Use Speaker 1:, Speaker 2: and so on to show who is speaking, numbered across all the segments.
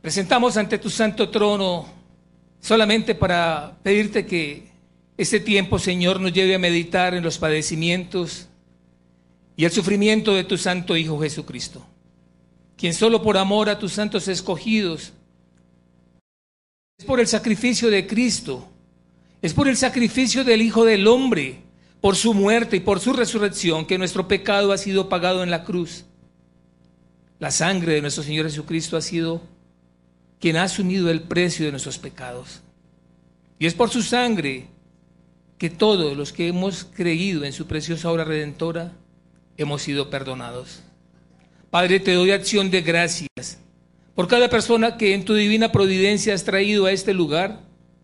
Speaker 1: Presentamos ante tu santo trono solamente para pedirte que este tiempo, Señor, nos lleve a meditar en los padecimientos y el sufrimiento de tu santo Hijo Jesucristo, quien solo por amor a tus santos escogidos, es por el sacrificio de Cristo, es por el sacrificio del Hijo del Hombre, por su muerte y por su resurrección, que nuestro pecado ha sido pagado en la cruz. La sangre de nuestro Señor Jesucristo ha sido quien ha asumido el precio de nuestros pecados. Y es por su sangre que todos los que hemos creído en su preciosa obra redentora hemos sido perdonados. Padre, te doy acción de gracias por cada persona que en tu divina providencia has traído a este lugar.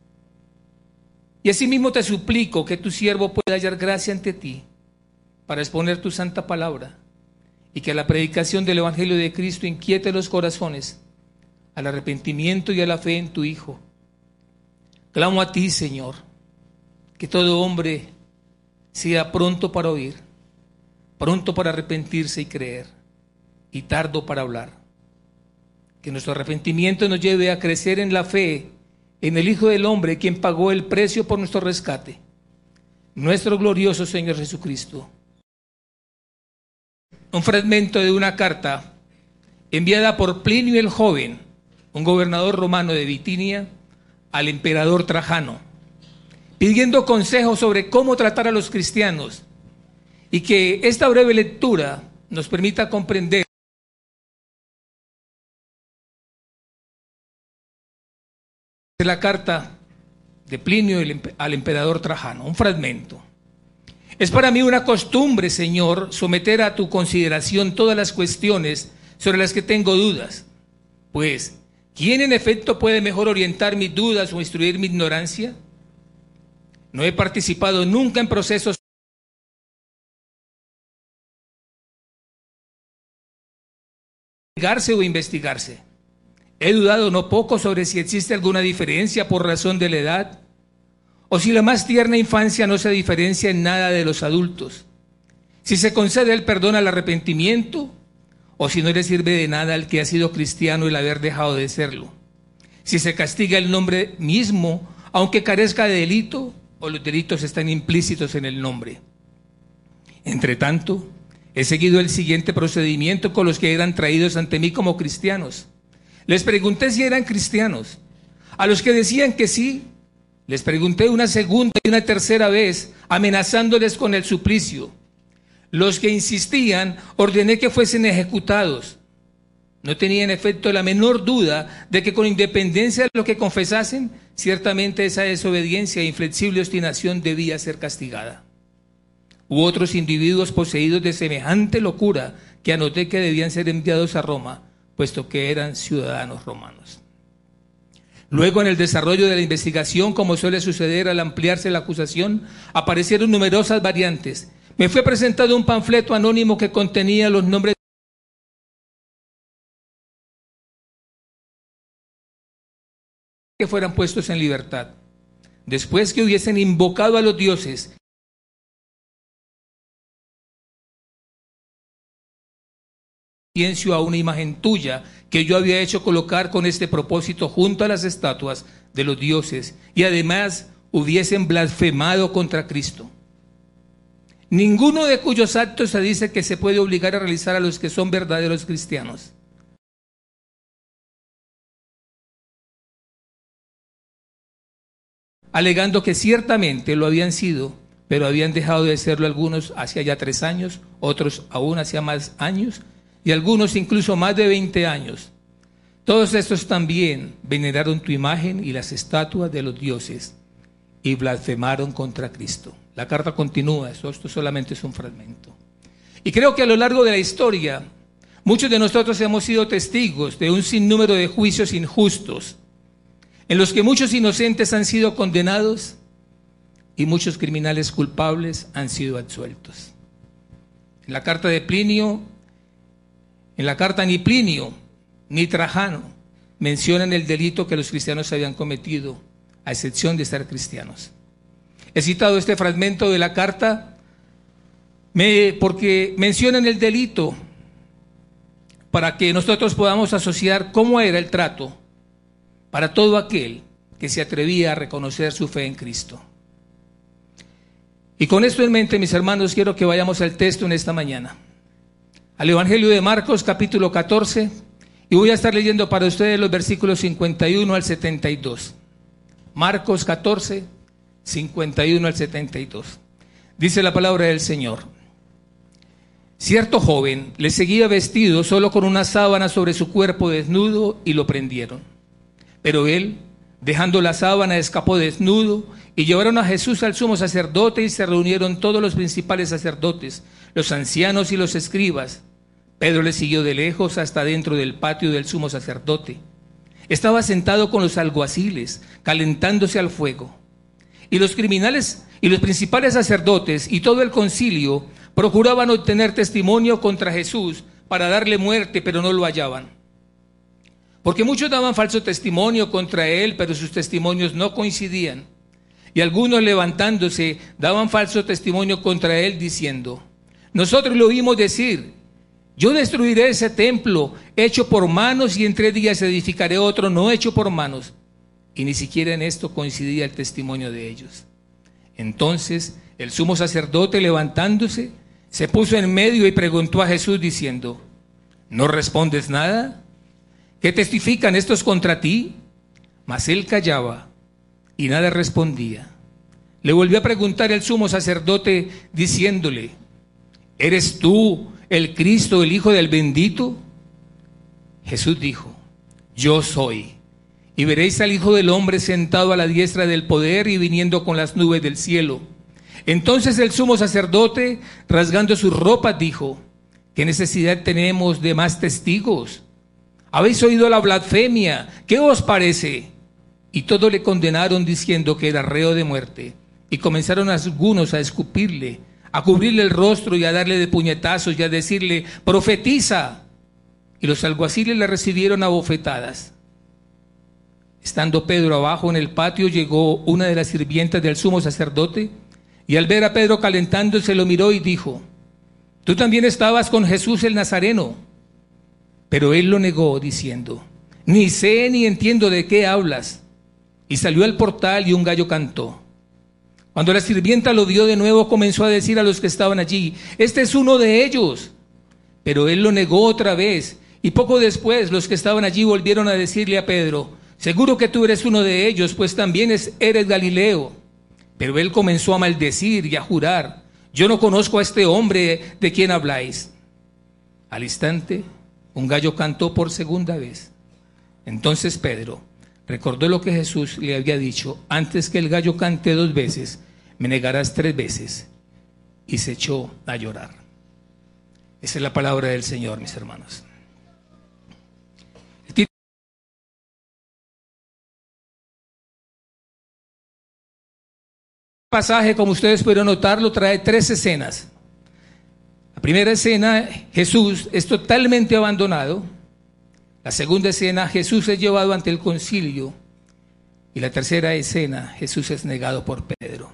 Speaker 1: Y asimismo te suplico que tu siervo pueda hallar gracia ante ti para exponer tu santa palabra, y que la predicación del Evangelio de Cristo inquiete los corazones al arrepentimiento y a la fe en tu Hijo. Clamo a ti, Señor, que todo hombre sea pronto para oír, pronto para arrepentirse y creer, y tardo para hablar. Que nuestro arrepentimiento nos lleve a crecer en la fe en el Hijo del Hombre, quien pagó el precio por nuestro rescate, nuestro glorioso Señor Jesucristo. Un fragmento de una carta enviada por Plinio el Joven, un gobernador romano de Bitinia, al emperador Trajano, pidiendo consejos sobre cómo tratar a los cristianos, y que esta breve lectura nos permita comprender la carta de Plinio al emperador Trajano, un fragmento. Es para mí una costumbre, Señor, someter a tu consideración todas las cuestiones sobre las que tengo dudas. Pues, ¿quién en efecto puede mejor orientar mis dudas o instruir mi ignorancia? No he participado nunca en procesos o investigarse. He dudado no poco sobre si existe alguna diferencia por razón de la edad, o si la más tierna infancia no se diferencia en nada de los adultos, si se concede el perdón al arrepentimiento, o si no le sirve de nada al que ha sido cristiano el haber dejado de serlo, si se castiga el nombre mismo, aunque carezca de delito, o los delitos están implícitos en el nombre. Entre tanto, he seguido el siguiente procedimiento con los que eran traídos ante mí como cristianos. Les pregunté si eran cristianos. A los que decían que sí, les pregunté una segunda y una tercera vez, amenazándoles con el suplicio. Los que insistían, ordené que fuesen ejecutados. No tenía en efecto la menor duda de que con independencia de lo que confesasen, ciertamente esa desobediencia e inflexible obstinación debía ser castigada. Hubo otros individuos poseídos de semejante locura que anoté que debían ser enviados a Roma, puesto que eran ciudadanos romanos. Luego, en el desarrollo de la investigación, como suele suceder al ampliarse la acusación, aparecieron numerosas variantes. Me fue presentado un panfleto anónimo que contenía los nombres que fueran puestos en libertad, después que hubiesen invocado a los dioses a una imagen tuya que yo había hecho colocar con este propósito junto a las estatuas de los dioses, y además hubiesen blasfemado contra Cristo. Ninguno de cuyos actos se dice que se puede obligar a realizar a los que son verdaderos cristianos. Alegando que ciertamente lo habían sido, pero habían dejado de serlo algunos hacía ya 3 años, otros aún hacía más años, y algunos incluso más de 20 años. Todos estos también veneraron tu imagen y las estatuas de los dioses y blasfemaron contra Cristo. La carta continúa, esto solamente es un fragmento. Y creo que a lo largo de la historia, muchos de nosotros hemos sido testigos de un sinnúmero de juicios injustos, en los que muchos inocentes han sido condenados y muchos criminales culpables han sido absueltos. En la carta de Plinio, en la carta ni Plinio ni Trajano mencionan el delito que los cristianos habían cometido, a excepción de ser cristianos. He citado este fragmento de la carta porque mencionan el delito para que nosotros podamos asociar cómo era el trato para todo aquel que se atrevía a reconocer su fe en Cristo. Y con esto en mente, mis hermanos, quiero que vayamos al texto en esta mañana, al Evangelio de Marcos, capítulo 14, y voy a estar leyendo para ustedes los versículos 51 al 72. Marcos 14, 51 al 72. Dice la palabra del Señor: cierto joven le seguía vestido solo con una sábana sobre su cuerpo desnudo y lo prendieron. Pero él, dejando la sábana, escapó desnudo y llevaron a Jesús al sumo sacerdote y se reunieron todos los principales sacerdotes, los ancianos y los escribas. Pedro le siguió de lejos hasta dentro del patio del sumo sacerdote. Estaba sentado con los alguaciles, calentándose al fuego. Y los criminales y los principales sacerdotes y todo el concilio procuraban obtener testimonio contra Jesús para darle muerte, pero no lo hallaban. Porque muchos daban falso testimonio contra él, pero sus testimonios no coincidían. Y algunos, levantándose, daban falso testimonio contra él, diciendo: nosotros lo oímos decir, yo destruiré ese templo hecho por manos y en 3 días edificaré otro no hecho por manos. Y ni siquiera en esto coincidía el testimonio de ellos. Entonces el sumo sacerdote, levantándose, se puso en medio y preguntó a Jesús diciendo: ¿no respondes nada? ¿Qué testifican estos contra ti? Mas él callaba y nada respondía. Le volvió a preguntar el sumo sacerdote diciéndole: ¿eres tú el Cristo, el Hijo del Bendito? Jesús dijo: yo soy. Y veréis al Hijo del Hombre sentado a la diestra del poder y viniendo con las nubes del cielo. Entonces el sumo sacerdote, rasgando sus ropas, dijo: ¿qué necesidad tenemos de más testigos? ¿Habéis oído la blasfemia? ¿Qué os parece? Y todos le condenaron diciendo que era reo de muerte. Y comenzaron algunos a escupirle, a cubrirle el rostro y a darle de puñetazos y a decirle: profetiza. Y los alguaciles le recibieron a bofetadas. Estando Pedro abajo en el patio, llegó una de las sirvientas del sumo sacerdote, y al ver a Pedro calentándose, lo miró y dijo: tú también estabas con Jesús el Nazareno. Pero él lo negó, diciendo: ni sé ni entiendo de qué hablas. Y salió al portal y un gallo cantó. Cuando la sirvienta lo vio de nuevo, comenzó a decir a los que estaban allí: este es uno de ellos. Pero él lo negó otra vez, y poco después los que estaban allí volvieron a decirle a Pedro: seguro que tú eres uno de ellos, pues también eres Galileo. Pero él comenzó a maldecir y a jurar: yo no conozco a este hombre de quien habláis. Al instante, un gallo cantó por segunda vez. Entonces Pedro recordó lo que Jesús le había dicho: antes que el gallo cante 2 veces, me negarás 3 veces. Y se echó a llorar. Esa es la palabra del Señor, mis hermanos. El pasaje, como ustedes pudieron notarlo, trae 3 escenas. La primera escena, Jesús es totalmente abandonado. La segunda escena, Jesús es llevado ante el concilio. Y la tercera escena, Jesús es negado por Pedro.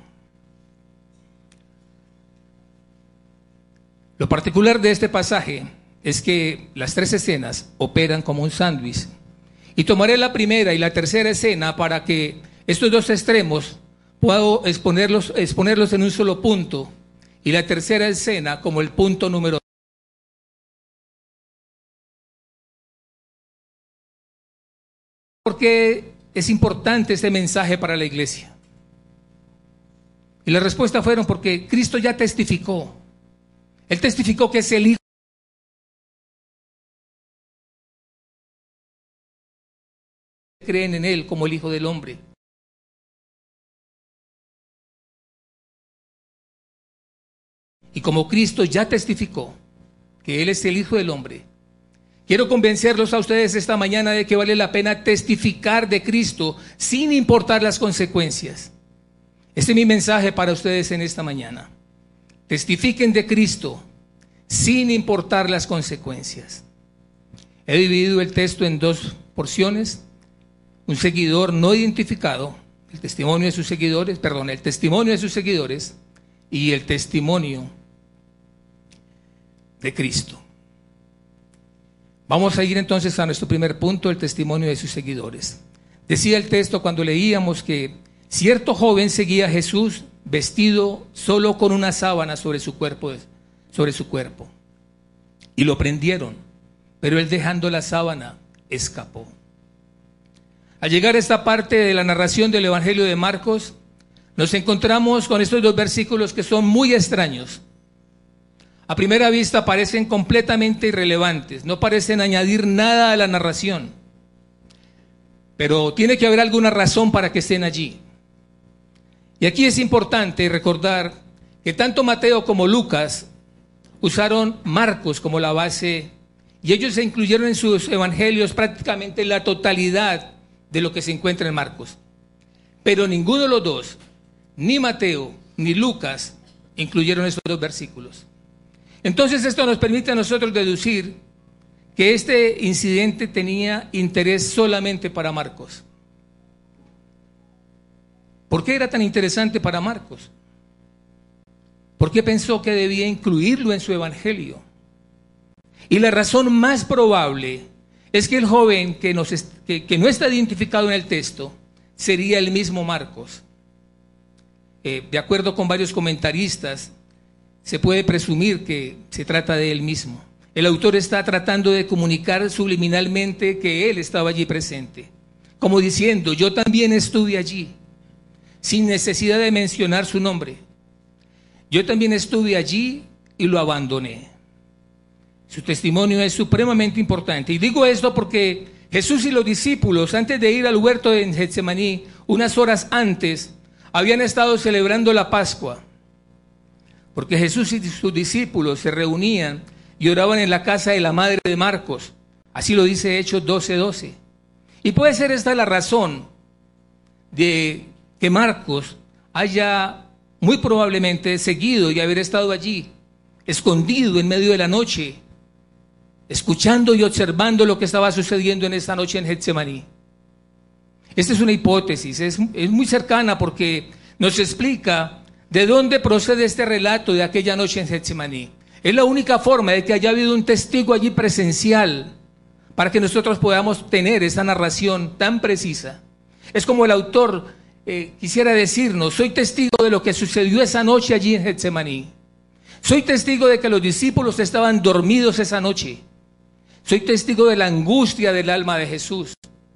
Speaker 1: Lo particular de este pasaje es que las 3 escenas operan como un sándwich. Y tomaré la primera y la tercera escena para que estos 2 extremos puedo exponerlos en un solo punto. Y la tercera escena como el punto número 2. ¿Por qué es importante este mensaje para la iglesia? Y la respuesta fueron: porque Cristo ya testificó. Él testificó que es el Hijo. Creen en Él como el Hijo del Hombre. Y como Cristo ya testificó que Él es el Hijo del Hombre, quiero convencerlos a ustedes esta mañana de que vale la pena testificar de Cristo sin importar las consecuencias. Este es mi mensaje para ustedes en esta mañana. Testifiquen de Cristo sin importar las consecuencias. He dividido el texto en 2 porciones. Un seguidor no identificado, el testimonio de sus seguidores, y el testimonio de Cristo. Vamos a ir entonces a nuestro primer punto, el testimonio de sus seguidores. Decía el texto cuando leíamos que cierto joven seguía a Jesús vestido solo con una sábana sobre su cuerpo, y lo prendieron, pero él, dejando la sábana, escapó. Al llegar a esta parte de la narración del Evangelio de Marcos, nos encontramos con estos dos versículos que son muy extraños. A primera vista parecen completamente irrelevantes, no parecen añadir nada a la narración, pero tiene que haber alguna razón para que estén allí. Y aquí es importante recordar que tanto Mateo como Lucas usaron Marcos como la base, y ellos se incluyeron en sus evangelios prácticamente la totalidad de lo que se encuentra en Marcos. Pero ninguno de los dos, ni Mateo ni Lucas, incluyeron estos dos versículos. Entonces esto nos permite a nosotros deducir que este incidente tenía interés solamente para Marcos. ¿Por qué era tan interesante para Marcos? ¿Por qué pensó que debía incluirlo en su evangelio? Y la razón más probable es que el joven que no está identificado en el texto sería el mismo Marcos. De acuerdo con varios comentaristas, se puede presumir que se trata de él mismo. El autor está tratando de comunicar subliminalmente que él estaba allí presente, como diciendo: yo también estuve allí, sin necesidad de mencionar su nombre. Yo también estuve allí y lo abandoné. Su testimonio es supremamente importante. Y digo esto porque Jesús y los discípulos, antes de ir al huerto de Getsemaní, unas horas antes, habían estado celebrando la Pascua. Porque Jesús y sus discípulos se reunían y oraban en la casa de la madre de Marcos. Así lo dice Hechos 12:12. Y puede ser esta la razón de que Marcos haya muy probablemente seguido y haber estado allí, escondido en medio de la noche, escuchando y observando lo que estaba sucediendo en esta noche en Getsemaní. Esta es una hipótesis, es muy cercana porque nos explica de dónde procede este relato de aquella noche en Getsemaní. Es la única forma de que haya habido un testigo allí presencial para que nosotros podamos tener esa narración tan precisa. Es como el autor quisiera decirnos: soy testigo de lo que sucedió esa noche allí en Getsemaní. Soy testigo de que los discípulos estaban dormidos esa noche. Soy testigo de la angustia del alma de Jesús.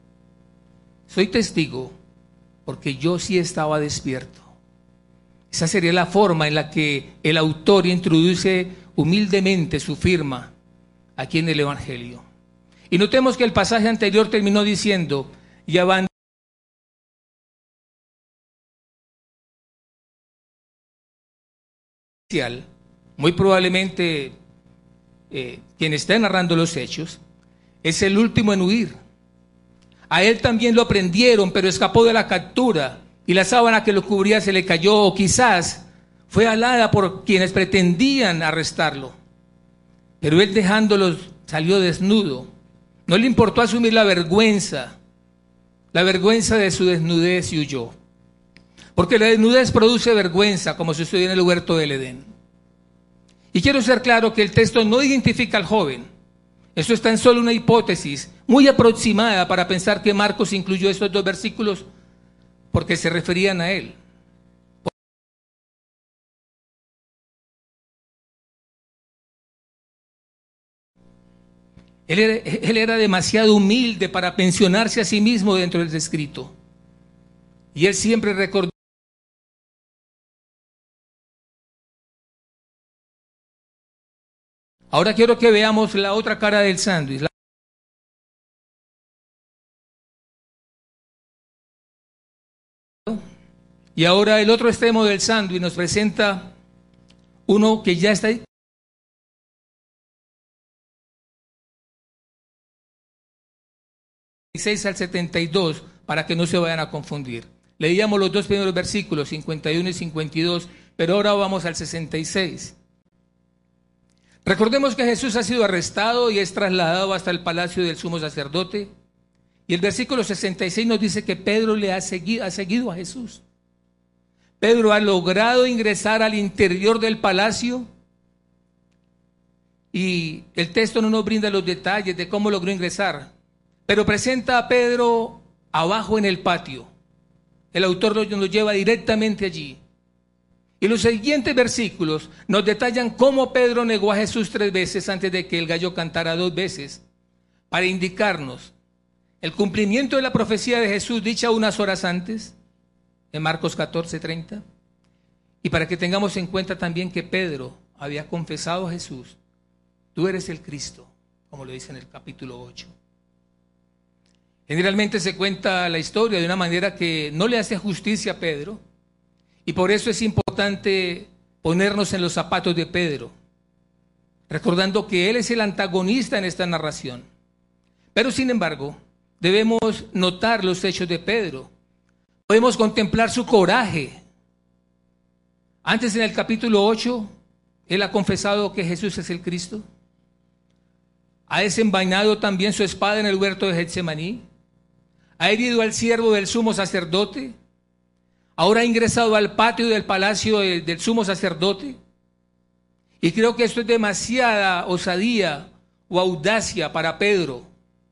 Speaker 1: Soy testigo porque yo sí estaba despierto. Esa sería la forma en la que el autor introduce humildemente su firma aquí en el Evangelio. Y notemos que el pasaje anterior terminó diciendo: y abandonó. Muy probablemente quien está narrando los hechos es el último en huir. A él también lo prendieron, pero escapó de la captura y la sábana que lo cubría se le cayó, o quizás fue alada por quienes pretendían arrestarlo. Pero él, dejándolos, salió desnudo. No le importó asumir la vergüenza de su desnudez, y huyó. Porque la desnudez produce vergüenza, como sucedió en el huerto del Edén. Y quiero ser claro que el texto no identifica al joven. Esto es tan solo una hipótesis muy aproximada para pensar que Marcos incluyó estos dos versículos porque se referían a él. Él era demasiado humilde para pensionarse a sí mismo dentro del escrito. Y él siempre recordó. Ahora quiero que veamos la otra cara del sándwich. Y ahora el otro extremo del sándwich nos presenta uno que ya está ahí. 56 al 72, para que no se vayan a confundir. Leíamos los dos primeros versículos, 51 y 52, pero ahora vamos al 66. Recordemos que Jesús ha sido arrestado y es trasladado hasta el palacio del sumo sacerdote. Y el versículo 66 nos dice que Pedro ha seguido a Jesús. Pedro ha logrado ingresar al interior del palacio. Y el texto no nos brinda los detalles de cómo logró ingresar, pero presenta a Pedro abajo en el patio. El autor nos lleva directamente allí. Y los siguientes versículos nos detallan cómo Pedro negó a Jesús 3 veces antes de que el gallo cantara 2 veces, para indicarnos el cumplimiento de la profecía de Jesús dicha unas horas antes, en Marcos 14:30, y para que tengamos en cuenta también que Pedro había confesado a Jesús: tú eres el Cristo, como lo dice en el capítulo 8. Generalmente se cuenta la historia de una manera que no le hace justicia a Pedro, y por eso es importante ponernos en los zapatos de Pedro, recordando que él es el antagonista en esta narración. Pero sin embargo, debemos notar los hechos de Pedro. Podemos contemplar su coraje. Antes, en el capítulo 8, él ha confesado que Jesús es el Cristo. Ha desenvainado también su espada en el huerto de Getsemaní. Ha herido al siervo del sumo sacerdote. Ahora ha ingresado al patio del palacio del sumo sacerdote. Y creo que esto es demasiada osadía o audacia para Pedro.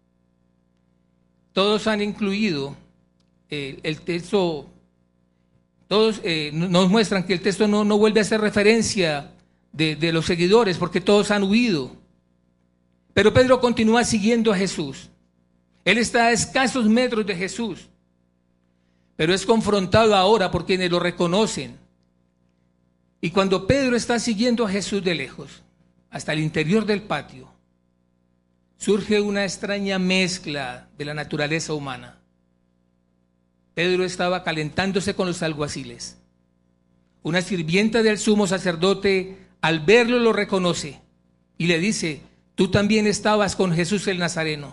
Speaker 1: Todos han incluido el texto, todos nos muestran que el texto no vuelve a hacer referencia de los seguidores, porque todos han huido. Pero Pedro continúa siguiendo a Jesús. Él está a escasos metros de Jesús, pero es confrontado ahora por quienes lo reconocen. Y cuando Pedro está siguiendo a Jesús de lejos, hasta el interior del patio, surge una extraña mezcla de la naturaleza humana. Pedro estaba calentándose con los alguaciles. Una sirvienta del sumo sacerdote, al verlo, lo reconoce y le dice: tú también estabas con Jesús el Nazareno.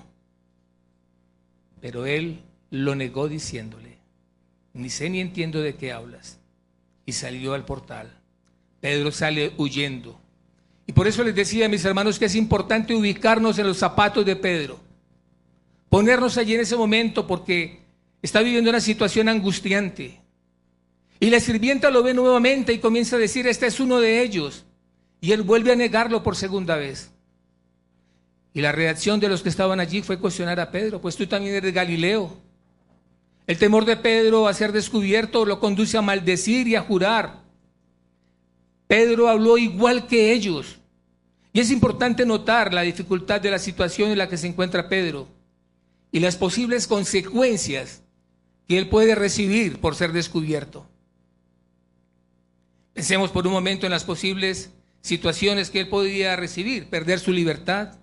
Speaker 1: Pero él lo negó diciéndole: ni sé ni entiendo de qué hablas. Y salió al portal. Pedro sale huyendo. Y por eso les decía a mis hermanos que es importante ubicarnos en los zapatos de Pedro. Ponernos allí en ese momento, porque está viviendo una situación angustiante. Y la sirvienta lo ve nuevamente y comienza a decir: este es uno de ellos. Y él vuelve a negarlo por segunda vez. Y la reacción de los que estaban allí fue cuestionar a Pedro: pues tú también eres Galileo. El temor de Pedro a ser descubierto lo conduce a maldecir y a jurar. Pedro habló igual que ellos. Y es importante notar la dificultad de la situación en la que se encuentra Pedro y las posibles consecuencias que él puede recibir por ser descubierto. Pensemos por un momento en las posibles situaciones que él podría recibir: perder su libertad.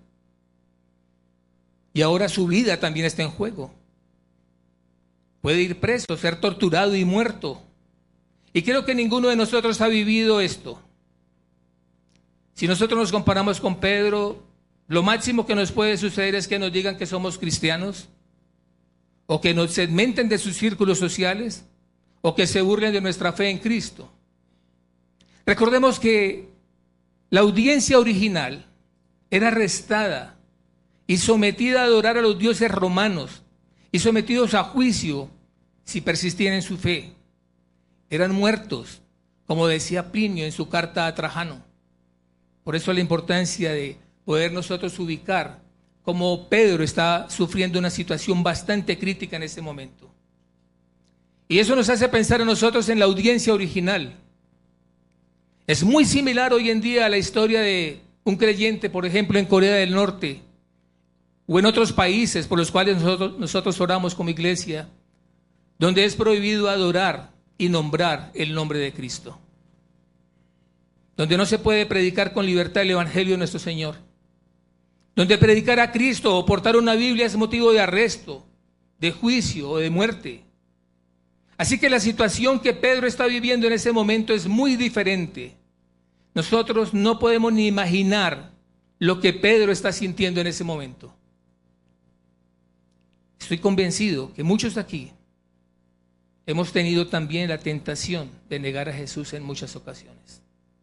Speaker 1: Y ahora su vida también está en juego. Puede ir preso, ser torturado y muerto. Y creo que ninguno de nosotros ha vivido esto. Si nosotros nos comparamos con Pedro, lo máximo que nos puede suceder es que nos digan que somos cristianos, o que nos segmenten de sus círculos sociales, o que se burlen de nuestra fe en Cristo. Recordemos que la audiencia original era arrestada y sometida a adorar a los dioses romanos y sometidos a juicio si persistían en su fe. Eran muertos, como decía Plinio en su carta a Trajano. Por eso la importancia de poder nosotros ubicar cómo Pedro está sufriendo una situación bastante crítica en ese momento. Y eso nos hace pensar a nosotros en la audiencia original. Es muy similar hoy en día a la historia de un creyente, por ejemplo, en Corea del Norte, o en otros países por los cuales nosotros oramos como iglesia, donde es prohibido adorar y nombrar el nombre de Cristo, donde no se puede predicar con libertad el Evangelio de nuestro Señor, donde predicar a Cristo o portar una Biblia es motivo de arresto, de juicio o de muerte. Así que la situación que Pedro está viviendo en ese momento es muy diferente. Nosotros no podemos ni imaginar lo que Pedro está sintiendo en ese momento. Estoy convencido que muchos de aquí hemos tenido también la tentación de negar a Jesús en muchas ocasiones.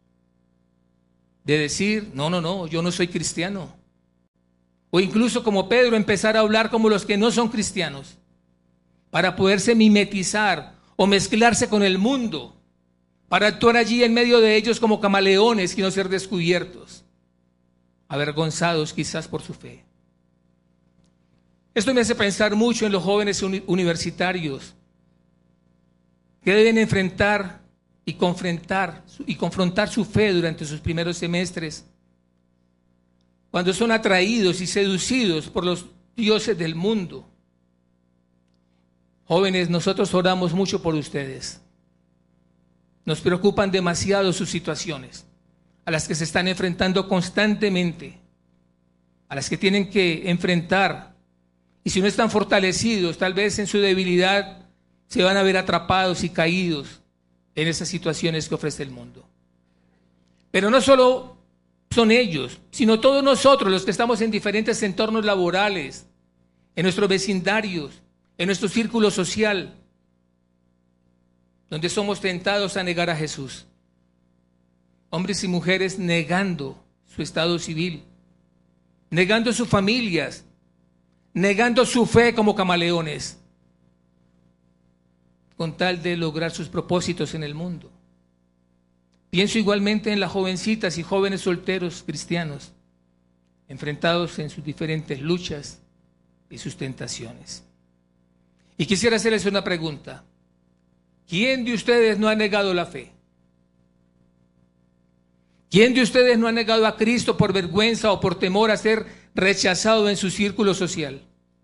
Speaker 1: De decir: no, yo no soy cristiano. O incluso, como Pedro, empezar a hablar como los que no son cristianos, para poderse mimetizar o mezclarse con el mundo, para actuar allí en medio de ellos como camaleones y no ser descubiertos, avergonzados quizás por su fe. Esto me hace pensar mucho en los jóvenes universitarios que deben enfrentar y confrontar su fe durante sus primeros semestres, cuando son atraídos y seducidos por los dioses del mundo. Jóvenes, nosotros oramos mucho por ustedes. Nos preocupan demasiado sus situaciones, a las que se están enfrentando constantemente, a las que tienen que enfrentar. Y si no están fortalecidos, tal vez en su debilidad, se van a ver atrapados y caídos en esas situaciones que ofrece el mundo. Pero no solo son ellos, sino todos nosotros, los que estamos en diferentes entornos laborales, en nuestros vecindarios, en nuestro círculo social, donde somos tentados a negar a Jesús. Hombres y mujeres negando su estado civil, negando sus familias, negando su fe como camaleones, con tal de lograr sus propósitos en el mundo. Pienso igualmente en las jovencitas y jóvenes solteros cristianos, enfrentados en sus diferentes luchas y sus tentaciones. Y quisiera hacerles una pregunta. ¿Quién de ustedes no ha negado la fe? ¿Quién de ustedes no ha negado a Cristo por vergüenza o por temor a ser rechazado en su círculo social?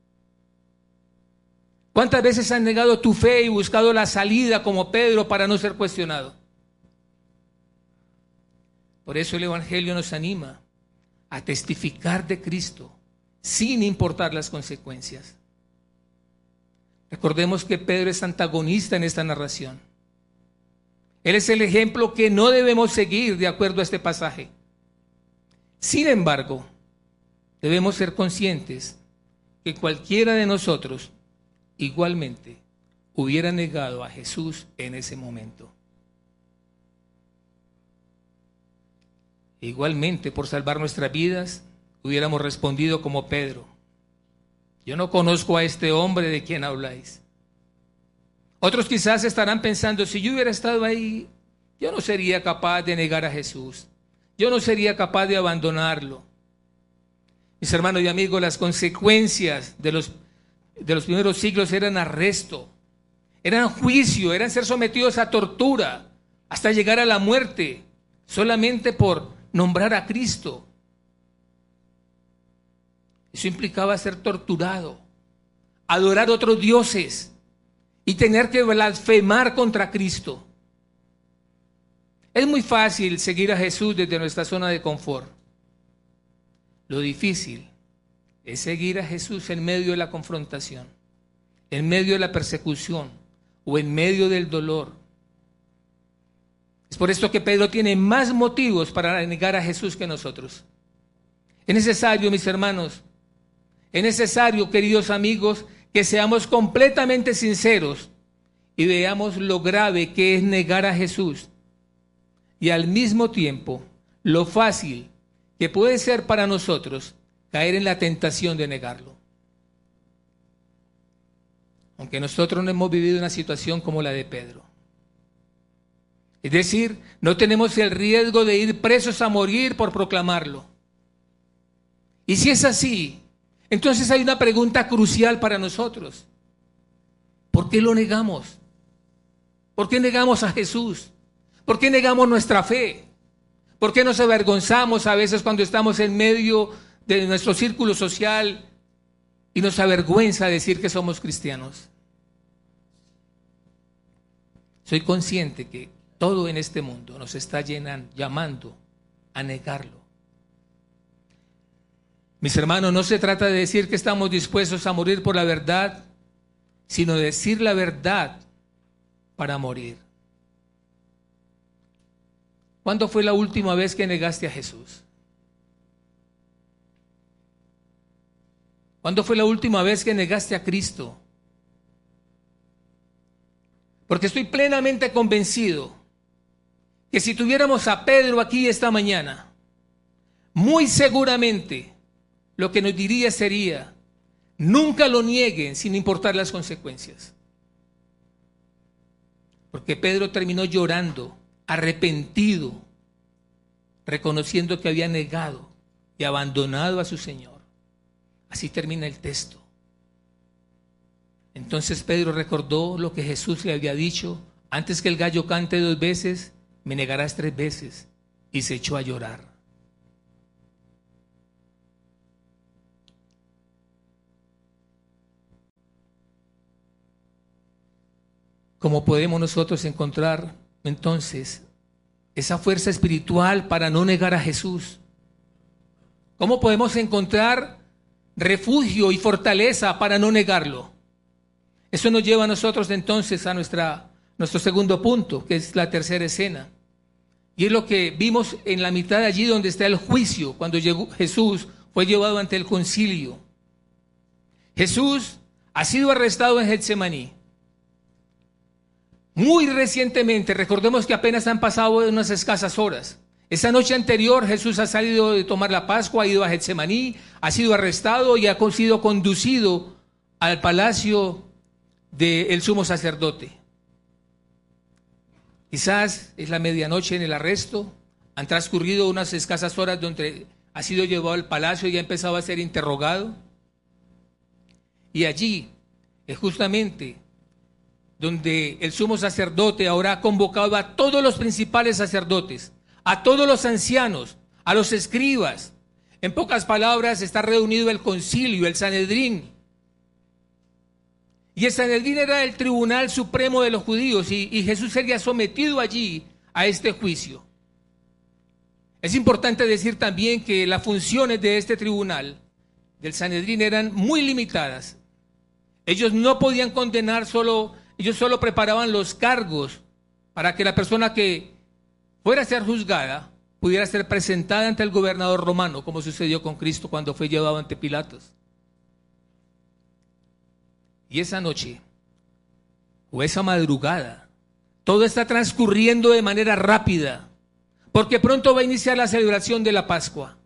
Speaker 1: ¿Cuántas veces has negado tu fe y buscado la salida como Pedro para no ser cuestionado? Por eso el Evangelio nos anima a testificar de Cristo sin importar las consecuencias. Recordemos que Pedro es antagonista en esta narración. Él es el ejemplo que no debemos seguir de acuerdo a este pasaje. Sin embargo, debemos ser conscientes que cualquiera de nosotros igualmente hubiera negado a Jesús en ese momento. Igualmente, por salvar nuestras vidas, hubiéramos respondido como Pedro: yo no conozco a este hombre de quien habláis. Otros quizás estarán pensando: si yo hubiera estado ahí, yo no sería capaz de negar a Jesús. Yo no sería capaz de abandonarlo. Mis hermanos y amigos, las consecuencias de los primeros siglos eran arresto, eran juicio, eran ser sometidos a tortura, hasta llegar a la muerte, solamente por nombrar a Cristo. Eso implicaba ser torturado, adorar otros dioses y tener que blasfemar contra Cristo. Es muy fácil seguir a Jesús desde nuestra zona de confort. Lo difícil es seguir a Jesús en medio de la confrontación, en medio de la persecución o en medio del dolor. Es por esto que Pedro tiene más motivos para negar a Jesús que nosotros. Es necesario, mis hermanos, es necesario, queridos amigos, que seamos completamente sinceros y veamos lo grave que es negar a Jesús y al mismo tiempo lo fácil que puede ser para nosotros caer en la tentación de negarlo. Aunque nosotros no hemos vivido una situación como la de Pedro. Es decir, no tenemos el riesgo de ir presos a morir por proclamarlo. Y si es así, entonces hay una pregunta crucial para nosotros. ¿Por qué lo negamos? ¿Por qué negamos a Jesús? ¿Por qué negamos nuestra fe? ¿Por qué nos avergonzamos a veces cuando estamos en medio de nuestro círculo social y nos avergüenza decir que somos cristianos? Soy consciente que todo en este mundo nos está llamando a negarlo. Mis hermanos, no se trata de decir que estamos dispuestos a morir por la verdad, sino decir la verdad para morir. ¿Cuándo fue la última vez que negaste a Jesús? ¿Cuándo fue la última vez que negaste a Cristo? Porque estoy plenamente convencido que si tuviéramos a Pedro aquí esta mañana, muy seguramente lo que nos diría sería: nunca lo nieguen sin importar las consecuencias. Porque Pedro terminó llorando, arrepentido, reconociendo que había negado y abandonado a su Señor. Así termina el texto. Entonces Pedro recordó lo que Jesús le había dicho: antes que el gallo cante 2 veces, me negarás 3 veces. Y se echó a llorar. ¿Cómo podemos nosotros encontrar entonces esa fuerza espiritual para no negar a Jesús? ¿Cómo podemos encontrar refugio y fortaleza para no negarlo? Eso nos lleva a nosotros entonces a nuestro segundo punto, que es la tercera escena. Y es lo que vimos en la mitad de allí donde está el juicio, cuando Jesús fue llevado ante el concilio. Jesús ha sido arrestado en Getsemaní. Muy recientemente, recordemos que apenas han pasado unas escasas horas. Esa noche anterior Jesús ha salido de tomar la Pascua, ha ido a Getsemaní, ha sido arrestado y ha sido conducido al palacio del sumo sacerdote. Quizás es la medianoche en el arresto, han transcurrido unas escasas horas donde ha sido llevado al palacio y ha empezado a ser interrogado. Y allí es justamente donde el sumo sacerdote ahora ha convocado a todos los principales sacerdotes, a todos los ancianos, a los escribas. En pocas palabras, está reunido el concilio, el Sanedrín. Y el Sanedrín era el tribunal supremo de los judíos y Jesús sería sometido allí a este juicio. Es importante decir también que las funciones de este tribunal, del Sanedrín, eran muy limitadas. Ellos no podían condenar ellos solo preparaban los cargos para que la persona que fuera a ser juzgada pudiera ser presentada ante el gobernador romano, como sucedió con Cristo cuando fue llevado ante Pilatos. Y esa noche, o esa madrugada, todo está transcurriendo de manera rápida, porque pronto va a iniciar la celebración de la Pascua.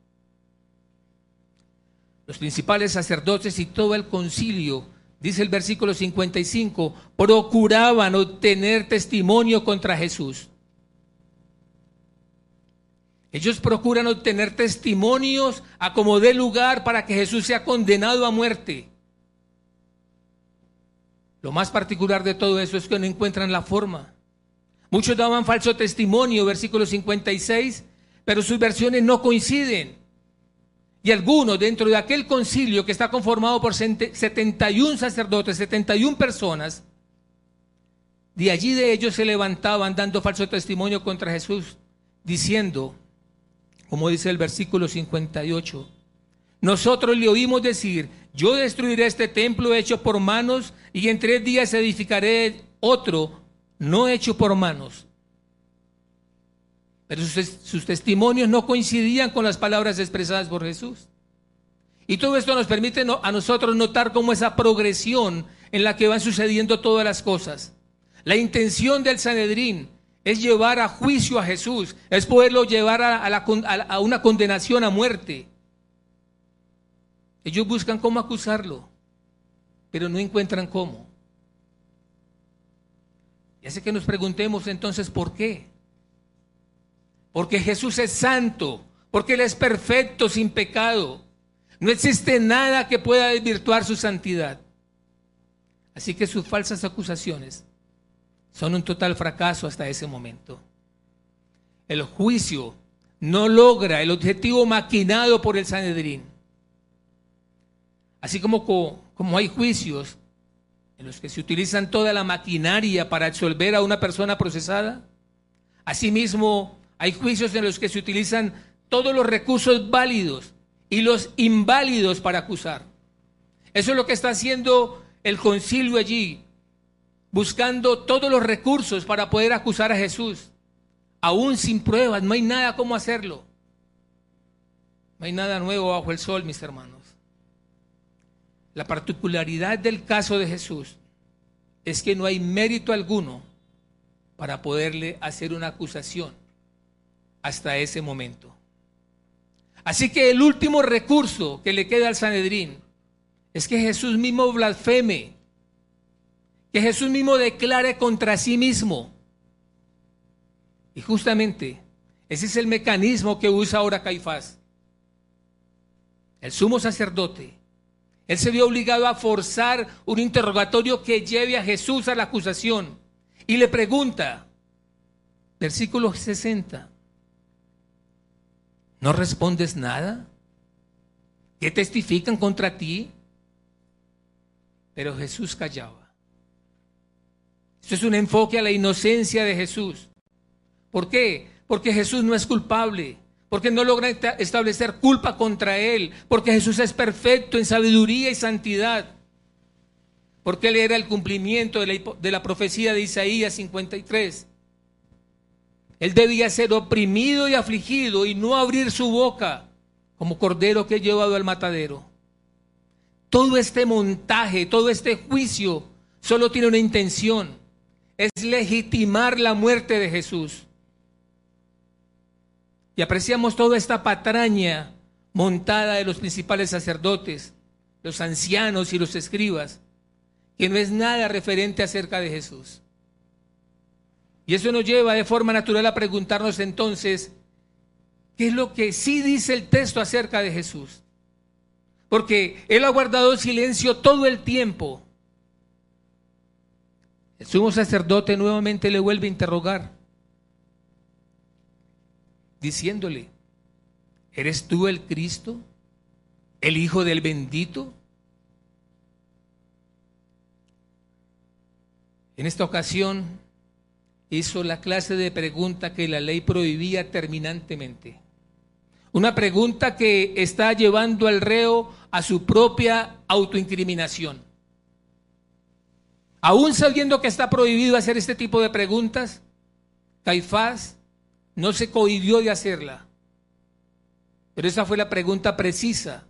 Speaker 1: Los principales sacerdotes y todo el concilio, dice el versículo 55, procuraban obtener testimonio contra Jesús. Ellos procuran obtener testimonios a como dé lugar para que Jesús sea condenado a muerte. Lo más particular de todo eso es que no encuentran la forma. Muchos daban falso testimonio, versículo 56, pero sus versiones no coinciden. Y algunos dentro de aquel concilio que está conformado por 71 sacerdotes, 71 personas, de allí de ellos se levantaban dando falso testimonio contra Jesús, diciendo, como dice el versículo 58, nosotros le oímos decir, yo destruiré este templo hecho por manos y en 3 días edificaré otro no hecho por manos. Pero sus testimonios no coincidían con las palabras expresadas por Jesús. Y todo esto nos permite a nosotros notar cómo esa progresión en la que van sucediendo todas las cosas. La intención del Sanedrín es llevar a juicio a Jesús, es poderlo llevar a una condenación a muerte. Ellos buscan cómo acusarlo, pero no encuentran cómo. Y hace que nos preguntemos entonces ¿por qué? Porque Jesús es santo, porque Él es perfecto, sin pecado. No existe nada que pueda desvirtuar su santidad. Así que sus falsas acusaciones son un total fracaso hasta ese momento. El juicio no logra el objetivo maquinado por el Sanedrín. Así como hay juicios en los que se utilizan toda la maquinaria para absolver a una persona procesada, asimismo hay juicios en los que se utilizan todos los recursos válidos y los inválidos para acusar. Eso es lo que está haciendo el concilio allí, buscando todos los recursos para poder acusar a Jesús, aún sin pruebas. No hay nada cómo hacerlo. No hay nada nuevo bajo el sol, mis hermanos. La particularidad del caso de Jesús es que no hay mérito alguno para poderle hacer una acusación hasta ese momento. Así que el último recurso que le queda al Sanedrín es que Jesús mismo blasfeme, que Jesús mismo declare contra sí mismo. Y justamente ese es el mecanismo que usa ahora Caifás. El sumo sacerdote Él se vio obligado a forzar un interrogatorio que lleve a Jesús a la acusación. Y le pregunta, versículo 60, ¿no respondes nada? ¿Qué testifican contra ti? Pero Jesús callaba. Esto es un enfoque a la inocencia de Jesús. ¿Por qué? Porque Jesús no es culpable, porque no logra establecer culpa contra él, porque Jesús es perfecto en sabiduría y santidad, porque él era el cumplimiento de la profecía de Isaías 53. Él debía ser oprimido y afligido y no abrir su boca como cordero que es llevado al matadero. Todo este montaje, todo este juicio solo tiene una intención: es legitimar la muerte de Jesús. Y apreciamos toda esta patraña montada de los principales sacerdotes, los ancianos y los escribas, que no es nada referente acerca de Jesús. Y eso nos lleva de forma natural a preguntarnos entonces, ¿qué es lo que sí dice el texto acerca de Jesús? Porque él ha guardado silencio todo el tiempo. El sumo sacerdote nuevamente le vuelve a interrogar, diciéndole, ¿eres tú el Cristo, el Hijo del Bendito? En esta ocasión hizo la clase de pregunta que la ley prohibía terminantemente. Una pregunta que está llevando al reo a su propia autoincriminación. Aún sabiendo que está prohibido hacer este tipo de preguntas, Caifás no se cohibió de hacerla. Pero esa fue la pregunta precisa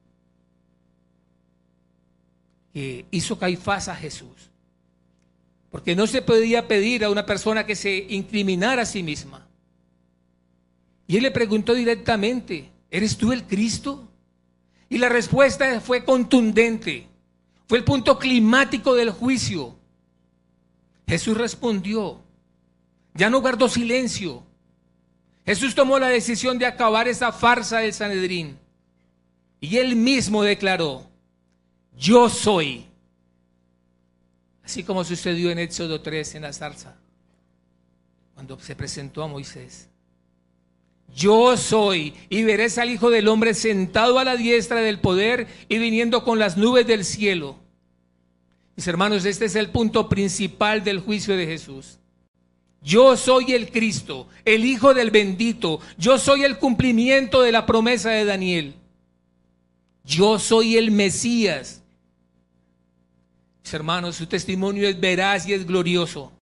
Speaker 1: que hizo Caifás a Jesús. Porque no se podía pedir a una persona que se incriminara a sí misma. Y él le preguntó directamente, ¿eres tú el Cristo? Y la respuesta fue contundente. Fue el punto climático del juicio. Jesús respondió. Ya no guardó silencio. Jesús tomó la decisión de acabar esa farsa del Sanedrín. Y él mismo declaró, yo soy. Así como sucedió en Éxodo 3 en la zarza, cuando se presentó a Moisés. Yo soy, y veréis al Hijo del Hombre sentado a la diestra del poder y viniendo con las nubes del cielo. Mis hermanos, este es el punto principal del juicio de Jesús. Yo soy el Cristo, el Hijo del Bendito. Yo soy el cumplimiento de la promesa de Daniel. Yo soy el Mesías. Mis hermanos, su testimonio es veraz y es glorioso,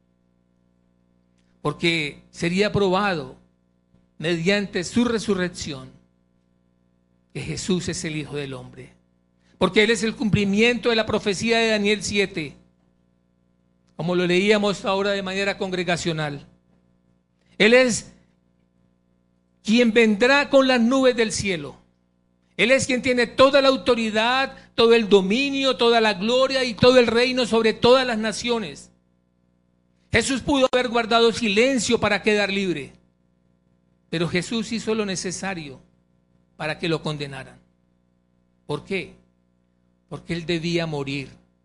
Speaker 1: porque sería probado mediante su resurrección que Jesús es el Hijo del Hombre, porque Él es el cumplimiento de la profecía de Daniel 7, como lo leíamos ahora de manera congregacional. Él es quien vendrá con las nubes del cielo. Él es quien tiene toda la autoridad, todo el dominio, toda la gloria y todo el reino sobre todas las naciones. Jesús pudo haber guardado silencio para quedar libre, pero Jesús hizo lo necesario para que lo condenaran. ¿Por qué? Porque Él debía morir.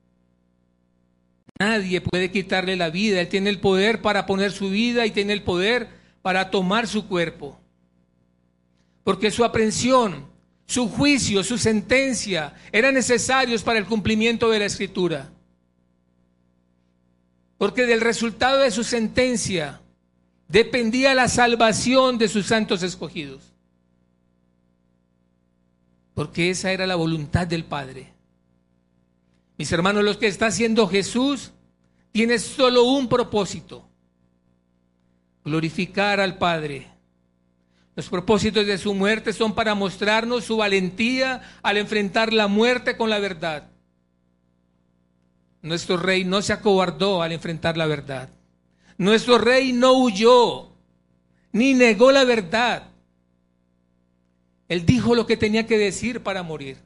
Speaker 1: Nadie puede quitarle la vida. Él tiene el poder para poner su vida y tiene el poder para tomar su cuerpo. Porque su aprehensión, su juicio, su sentencia eran necesarios para el cumplimiento de la Escritura. Porque del resultado de su sentencia dependía la salvación de sus santos escogidos. Porque esa era la voluntad del Padre. Mis hermanos, lo que está haciendo Jesús tiene solo un propósito: glorificar al Padre. Los propósitos de su muerte son para mostrarnos su valentía al enfrentar la muerte con la verdad. Nuestro Rey no se acobardó al enfrentar la verdad. Nuestro Rey no huyó, ni negó la verdad. Él dijo lo que tenía que decir para morir.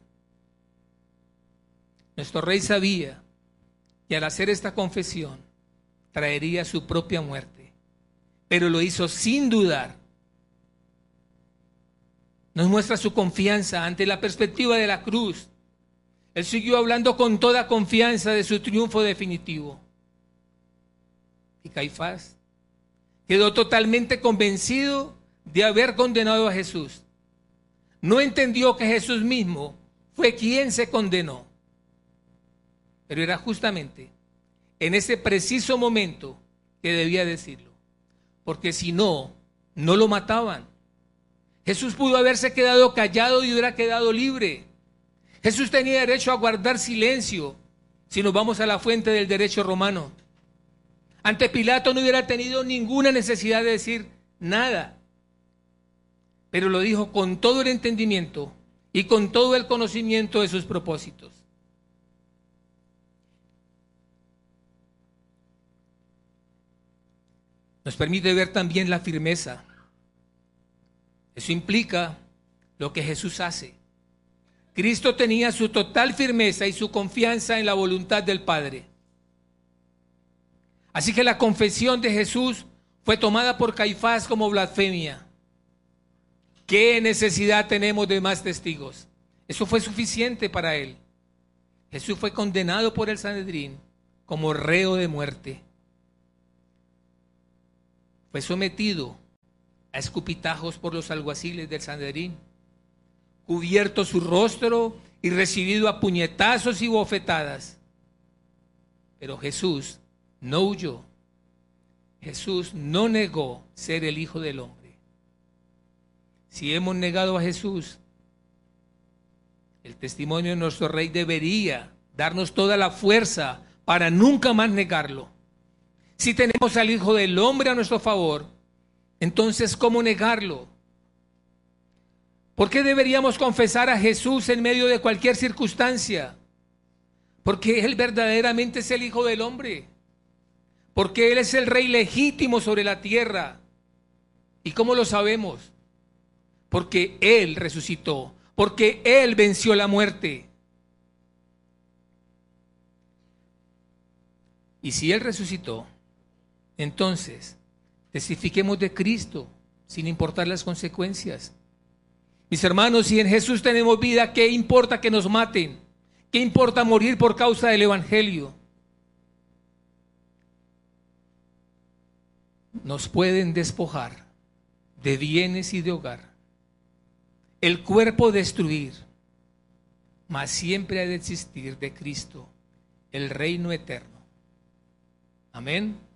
Speaker 1: Nuestro Rey sabía que al hacer esta confesión traería su propia muerte, pero lo hizo sin dudar. Nos muestra su confianza ante la perspectiva de la cruz. Él siguió hablando con toda confianza de su triunfo definitivo. Y Caifás quedó totalmente convencido de haber condenado a Jesús. No entendió que Jesús mismo fue quien se condenó. Pero era justamente en ese preciso momento que debía decirlo. Porque si no, no lo mataban. Jesús pudo haberse quedado callado y hubiera quedado libre. Jesús tenía derecho a guardar silencio, si nos vamos a la fuente del derecho romano. Ante Pilato no hubiera tenido ninguna necesidad de decir nada. Pero lo dijo con todo el entendimiento y con todo el conocimiento de sus propósitos. Nos permite ver también la firmeza. Eso implica lo que Jesús hace. Cristo tenía su total firmeza y su confianza en la voluntad del Padre. Así que la confesión de Jesús fue tomada por Caifás como blasfemia. ¿Qué necesidad tenemos de más testigos? Eso fue suficiente para él. Jesús fue condenado por el Sanedrín como reo de muerte. Fue sometido a escupitajos por los alguaciles del Sanedrín, cubierto su rostro y recibido a puñetazos y bofetadas. Pero Jesús no huyó. Jesús no negó ser el Hijo del Hombre. Si hemos negado a Jesús, el testimonio de nuestro Rey debería darnos toda la fuerza para nunca más negarlo. Si tenemos al Hijo del Hombre a nuestro favor, entonces ¿cómo negarlo? ¿Por qué deberíamos confesar a Jesús en medio de cualquier circunstancia? Porque Él verdaderamente es el Hijo del Hombre. Porque Él es el Rey legítimo sobre la tierra. ¿Y cómo lo sabemos? Porque Él resucitó. Porque Él venció la muerte. Y si Él resucitó, entonces testifiquemos de Cristo sin importar las consecuencias. Mis hermanos, si en Jesús tenemos vida, ¿qué importa que nos maten? ¿Qué importa morir por causa del Evangelio? Nos pueden despojar de bienes y de hogar, el cuerpo destruir, mas siempre ha de existir de Cristo el reino eterno. Amén.